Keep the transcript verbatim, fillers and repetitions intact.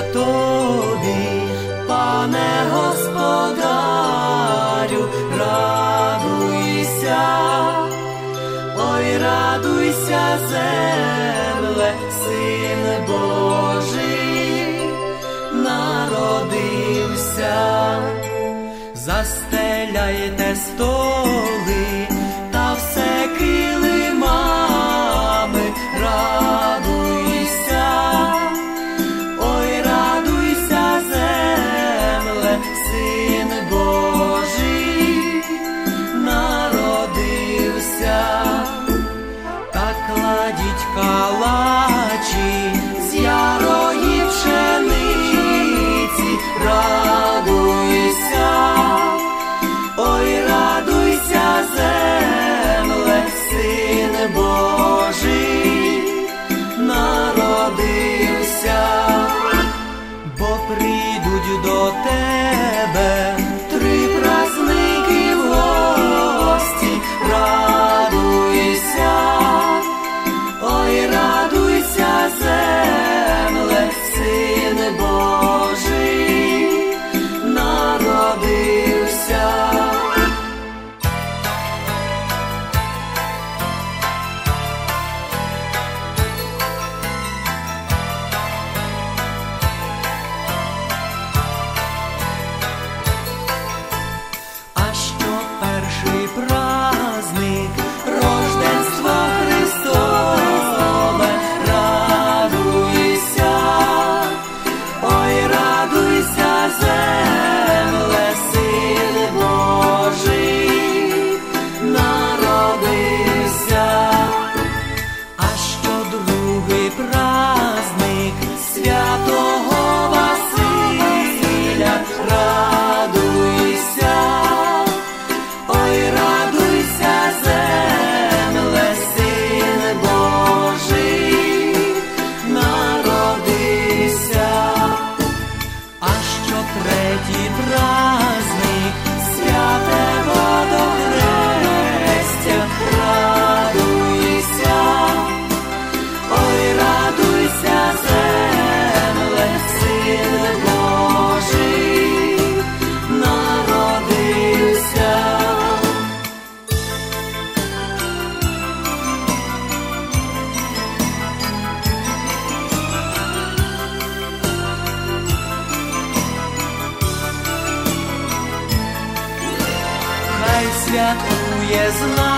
тобі, пане Господарю, радуйся, ой, радуйся, земле, Син Божий народився. Застеляйте столи та все килимами, радуйся, ой, радуйся, земле, Син Божий народився. Та кладіть калачі з ярої пшениці, радуйся, ой, радуйся, земле, Син Божий народився. Бо прийдуть до тебе три празники в гості, радуйся, ой, радуйся, земле, Син Божий народився. А що перший праздник, рождество Христове, радуйся, ой, радуйся, земле, Син Божий народився. А що другий праздник, святого Василя, радуйся, ой, радуйся, земле, Син Божий народився. А що третій праздник, святе водохрестя, радуйся, ой, радуйся, земле, Син Божий народився. Хай святкує з нами